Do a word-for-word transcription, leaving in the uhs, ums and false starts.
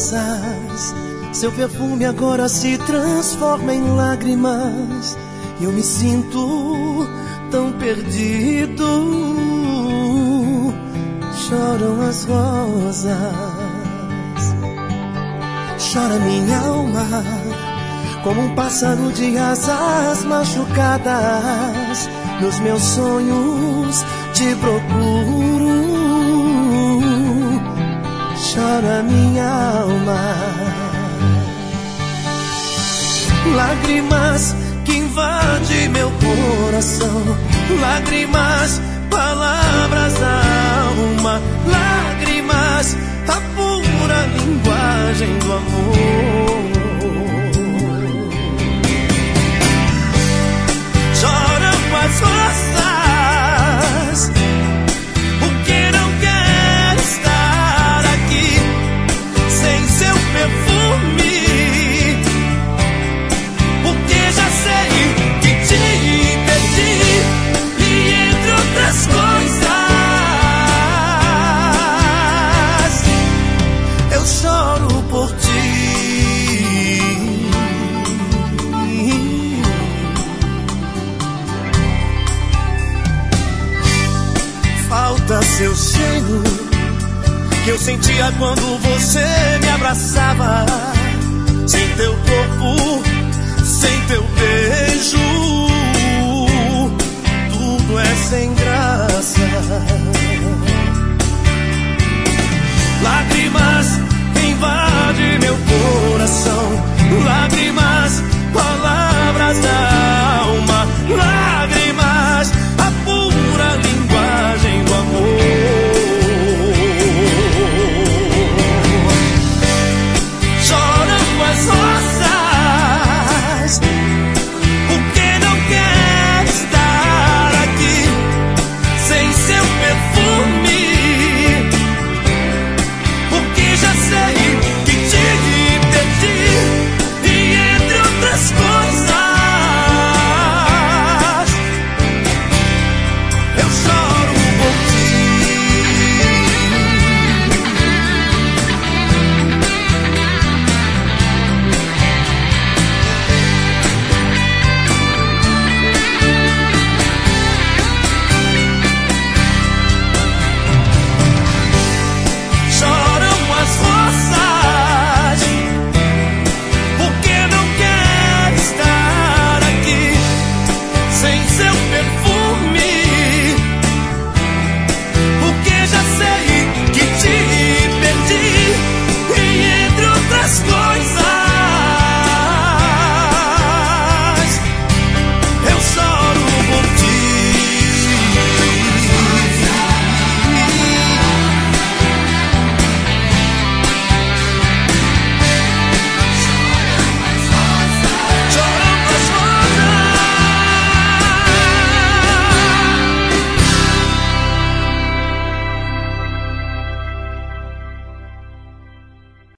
rosas. Seu perfume agora se transforma em lágrimas. E eu me sinto tão perdido. Choram as rosas. Chora minha alma, como um pássaro de asas machucadas. Nos meus sonhos te procuro. Chora minha alma. Lágrimas que invadem meu coração. Lágrimas, palavras da alma. Lágrimas, a pura linguagem do amor. Choram as rosas, porque não quero estar aqui sem seu perfume, porque já sei que te perdi. E entre outras coisas, eu choro por ti. Falta seu cheiro que eu sentia quando você me abraçava. Sem teu corpo, sem teu beijo, tudo é sem graça. Lágrimas invadem meu coração. Lágrimas, palavras da alma.